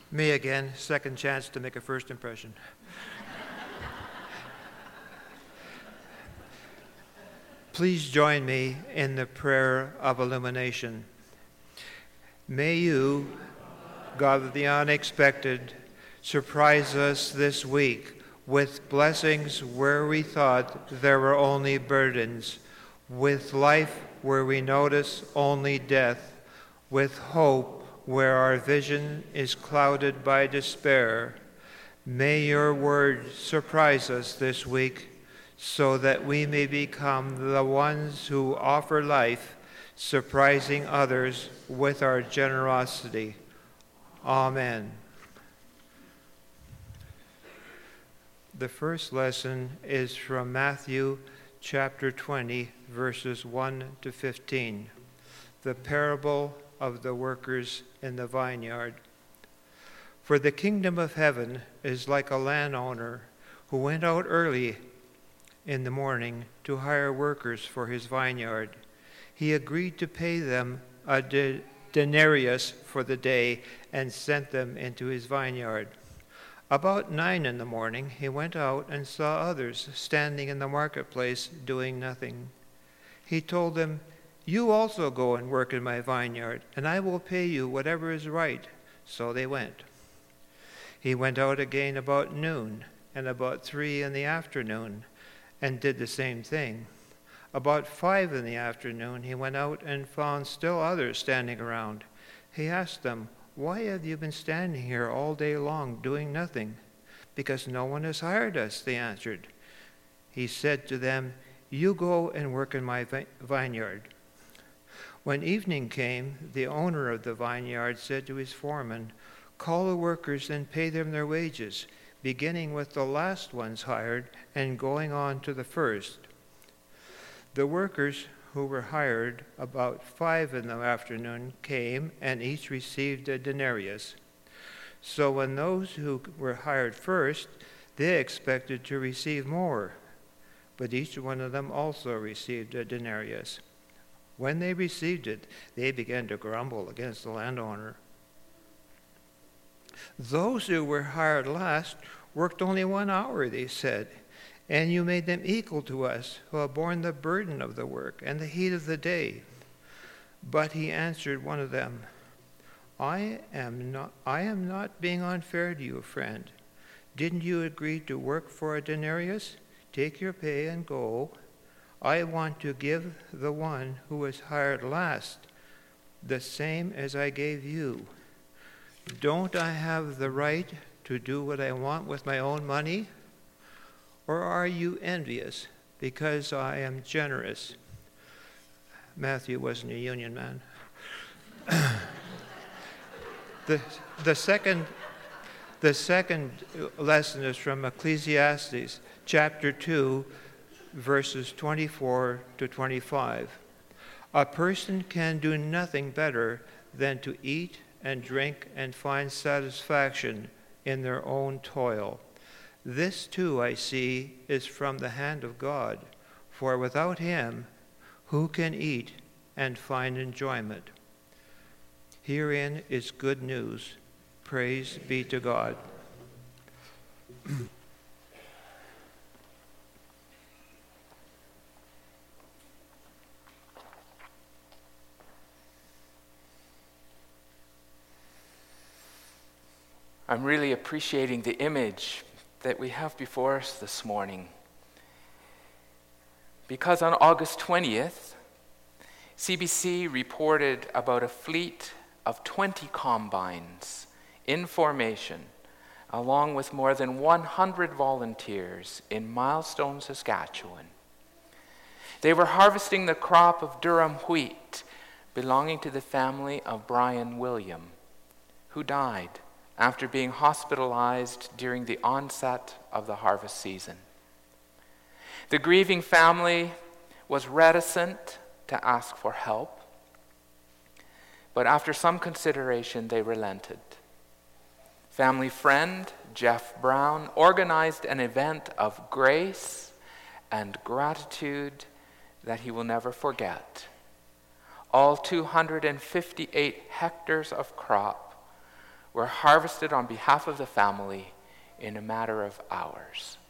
Me again, second chance to make a first impression. Please join me in the prayer of illumination. May you, God of the unexpected, surprise us this week with blessings where we thought there were only burdens, with life where we notice only death, with hope where our vision is clouded by despair. May your word surprise us this week so that we may become the ones who offer life, surprising others with our generosity. Amen. The first lesson is from Matthew chapter 20, verses 1 to 15, the parable of the workers in the vineyard. For the kingdom of heaven is like a landowner who went out early in the morning to hire workers for his vineyard. He agreed to pay them a denarius for the day and sent them into his vineyard. About 9 in the morning, he went out and saw others standing in the marketplace doing nothing. He told them, "You also go and work in my vineyard, and I will pay you whatever is right." So they went. He went out again about noon and about 3 in the afternoon and did the same thing. About 5 in the afternoon, he went out and found still others standing around. He asked them, "Why have you been standing here all day long doing nothing?" "Because no one has hired us," they answered. He said to them, "You go and work in my vineyard." When evening came, the owner of the vineyard said to his foreman, "Call the workers and pay them their wages, beginning with the last ones hired and going on to the first." The workers who were hired about 5 in the afternoon came and each received a denarius. So when those who were hired first, they expected to receive more, but each one of them also received a denarius. When they received it, they began to grumble against the landowner. "Those who were hired last worked only 1 hour," they said, "and you made them equal to us, who have borne the burden of the work and the heat of the day." But he answered one of them, I am not being unfair to you, friend. Didn't you agree to work for a denarius? Take your pay and go. I want to give the one who was hired last the same as I gave you. Don't I have the right to do what I want with my own money? Or are you envious because I am generous?" Matthew wasn't a union man. The second lesson is from Ecclesiastes chapter 2, verses 24 to 25. A person can do nothing better than to eat and drink and find satisfaction in their own toil. This too, I see, is from the hand of God, for without him, who can eat and find enjoyment? Herein is good news. Praise be to God. I'm really appreciating the image that we have before us this morning, because on August 20th, CBC reported about a fleet of 20 combines in formation, along with more than 100 volunteers in Milestone, Saskatchewan. They were harvesting the crop of durum wheat belonging to the family of Brian William, who died after being hospitalized during the onset of the harvest season. The grieving family was reticent to ask for help, but after some consideration, they relented. Family friend Jeff Brown organized an event of grace and gratitude that he will never forget. All 258 hectares of crop were harvested on behalf of the family in a matter of hours.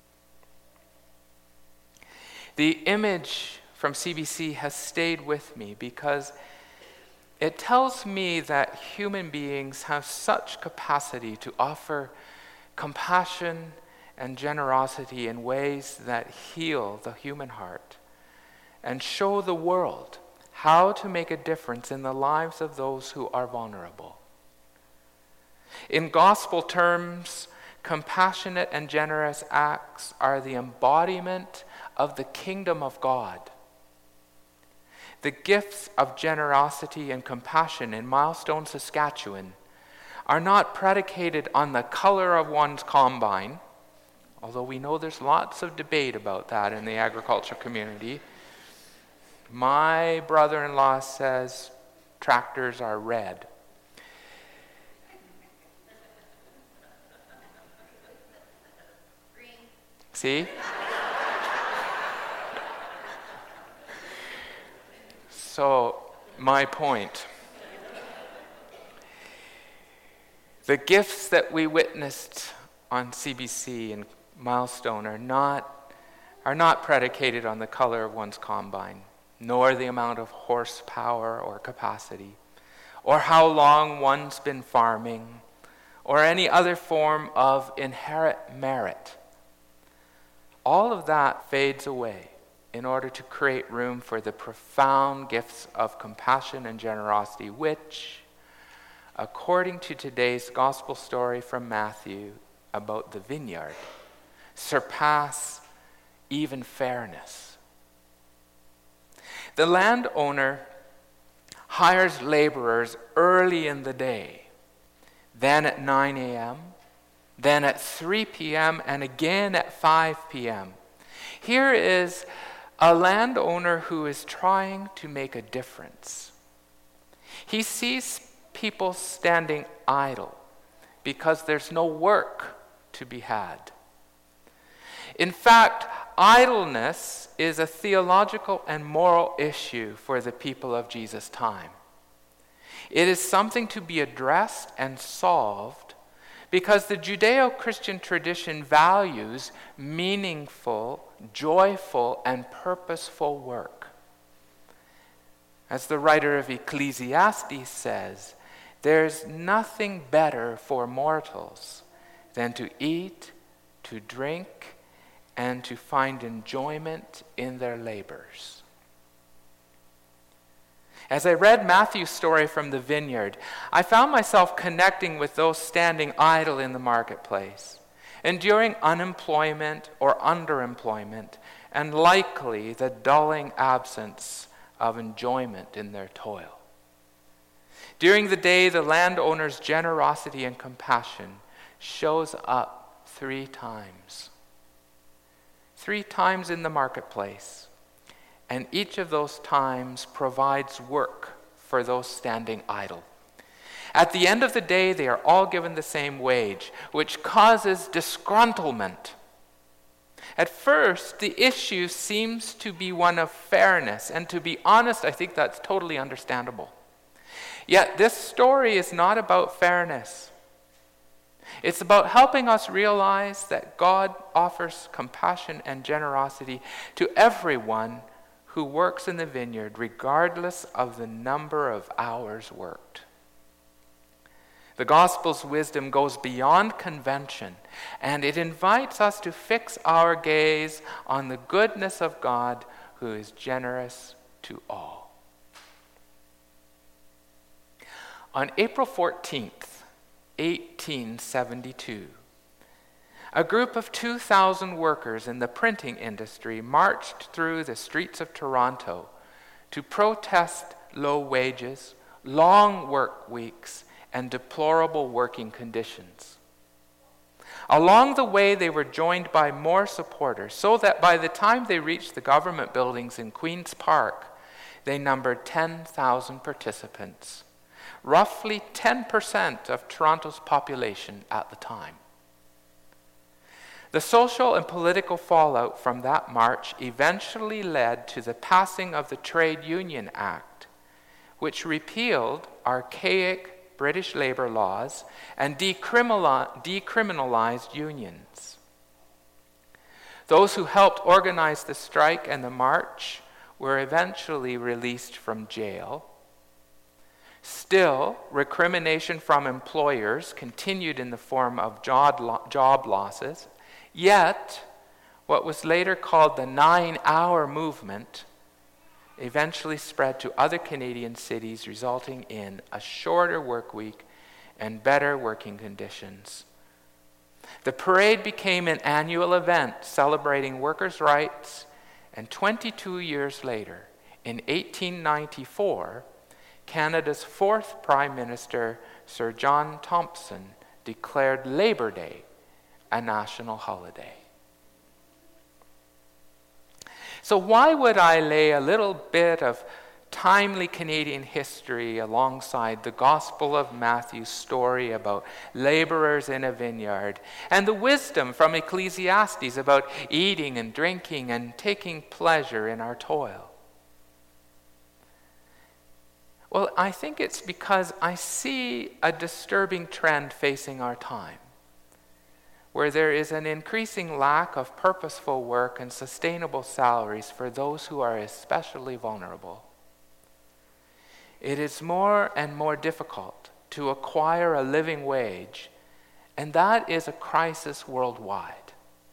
The image from CBC has stayed with me because it tells me that human beings have such capacity to offer compassion and generosity in ways that heal the human heart and show the world how to make a difference in the lives of those who are vulnerable. In gospel terms, compassionate and generous acts are the embodiment of the kingdom of God. The gifts of generosity and compassion in Milestone, Saskatchewan are not predicated on the color of one's combine, although we know there's lots of debate about that in the agriculture community. My brother-in-law says tractors are red. Green. See? So, my point. The gifts that we witnessed on CBC and Milestone are not predicated on the color of one's combine, nor the amount of horsepower or capacity, or how long one's been farming, or any other form of inherent merit. All of that fades away in order to create room for the profound gifts of compassion and generosity, which, according to today's gospel story from Matthew about the vineyard, surpass even fairness. The landowner hires laborers early in the day, then at 9 a.m., then at 3 p.m., and again at 5 p.m. Here is a landowner who is trying to make a difference. He sees people standing idle because there's no work to be had. In fact, idleness is a theological and moral issue for the people of Jesus' time. It is something to be addressed and solved because the Judeo-Christian tradition values meaningful, joyful, and purposeful work. As the writer of Ecclesiastes says, there's nothing better for mortals than to eat, to drink, and to find enjoyment in their labors. As I read Matthew's story from the vineyard, I found myself connecting with those standing idle in the marketplace, enduring unemployment or underemployment, and likely the dulling absence of enjoyment in their toil. During the day, the landowner's generosity and compassion shows up 3 times. 3 times in the marketplace. And each of those times provides work for those standing idle. At the end of the day, they are all given the same wage, which causes disgruntlement. At first, the issue seems to be one of fairness, and to be honest, I think that's totally understandable. Yet this story is not about fairness. It's about helping us realize that God offers compassion and generosity to everyone who works in the vineyard, regardless of the number of hours worked. The gospel's wisdom goes beyond convention, and it invites us to fix our gaze on the goodness of God, who is generous to all. On April 14th, 1872, a group of 2,000 workers in the printing industry marched through the streets of Toronto to protest low wages, long work weeks, and deplorable working conditions. Along the way, they were joined by more supporters, so that by the time they reached the government buildings in Queen's Park, they numbered 10,000 participants, roughly 10% of Toronto's population at the time. The social and political fallout from that march eventually led to the passing of the Trade Union Act, which repealed archaic British labor laws and decriminalized unions. Those who helped organize the strike and the march were eventually released from jail. Still, recrimination from employers continued in the form of job losses, yet what was later called the 9-hour movement eventually spread to other Canadian cities, resulting in a shorter work week and better working conditions. The parade became an annual event celebrating workers' rights, and 22 years later, in 1894, Canada's fourth Prime Minister, Sir John Thompson, declared Labor Day a national holiday. So why would I lay a little bit of timely Canadian history alongside the Gospel of Matthew's story about laborers in a vineyard and the wisdom from Ecclesiastes about eating and drinking and taking pleasure in our toil? Well, I think it's because I see a disturbing trend facing our time, where there is an increasing lack of purposeful work and sustainable salaries for those who are especially vulnerable. It is more and more difficult to acquire a living wage, and that is a crisis worldwide.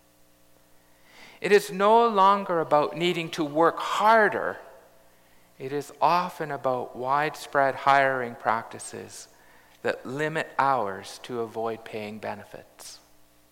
It is no longer about needing to work harder. It is often about widespread hiring practices that limit hours to avoid paying benefits.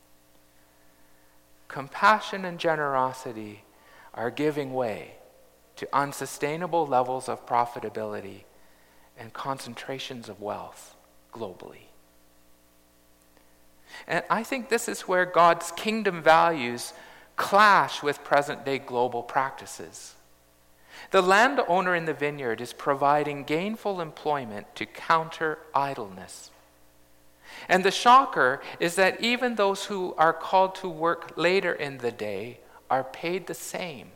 Compassion and generosity are giving way to unsustainable levels of profitability and concentrations of wealth globally. And I think this is where God's kingdom values clash with present-day global practices. The landowner in the vineyard is providing gainful employment to counter idleness. And the shocker is that even those who are called to work later in the day are paid the same.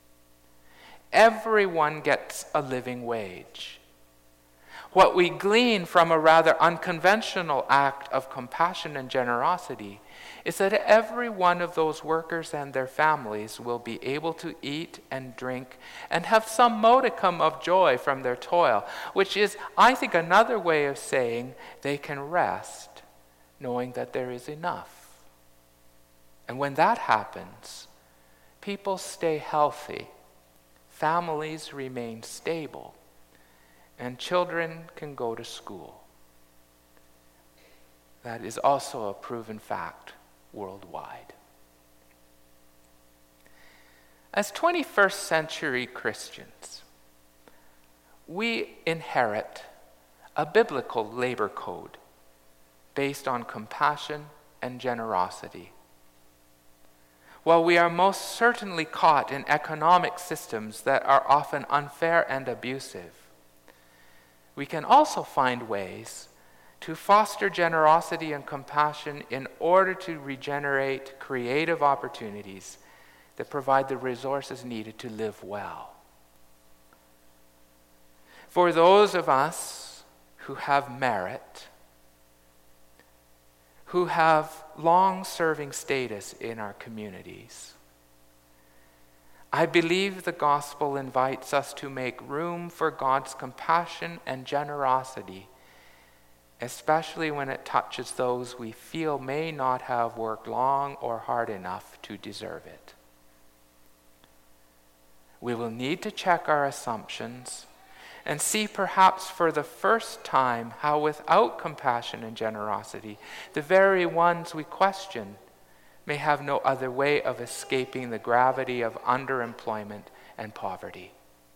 Everyone gets a living wage. What we glean from a rather unconventional act of compassion and generosity is that every one of those workers and their families will be able to eat and drink and have some modicum of joy from their toil, which is, I think, another way of saying they can rest knowing that there is enough. And when that happens, people stay healthy, families remain stable, and children can go to school. That is also a proven fact worldwide. As 21st century Christians, we inherit a biblical labor code based on compassion and generosity. While we are most certainly caught in economic systems that are often unfair and abusive, we can also find ways to foster generosity and compassion in order to regenerate creative opportunities that provide the resources needed to live well. For those of us who have merit, who have long-serving status in our communities, I believe the gospel invites us to make room for God's compassion and generosity, especially when it touches those we feel may not have worked long or hard enough to deserve it. We will need to check our assumptions and see perhaps for the first time how without compassion and generosity, the very ones we question may have no other way of escaping the gravity of underemployment and poverty.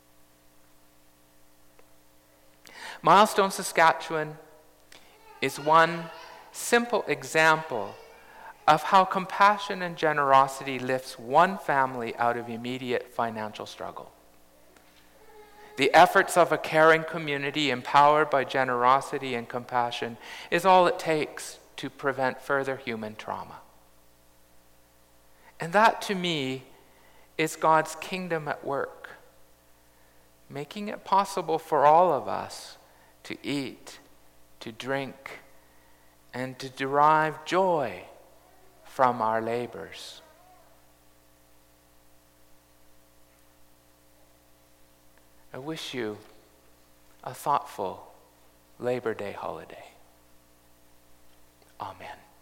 Milestone, Saskatchewan is one simple example of how compassion and generosity lifts one family out of immediate financial struggle. The efforts of a caring community empowered by generosity and compassion is all it takes to prevent further human trauma. And that, to me, is God's kingdom at work, making it possible for all of us to eat, to drink, and to derive joy from our labors. I wish you a thoughtful Labor Day holiday. Amen.